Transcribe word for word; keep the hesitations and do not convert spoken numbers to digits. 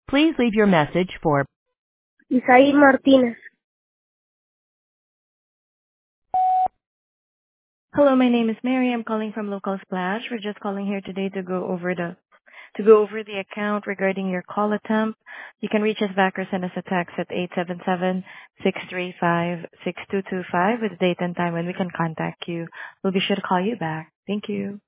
Please leave your message for Isaí Martinez. Hello, my name is Mary. I'm calling from Local Splash. We're just calling here today to go over the to go over the account regarding your call attempt. You can reach us back or send us a text at eight seven seven, six three five, six two two five with date and time when we can contact you. We'll be sure to call you back. Thank you.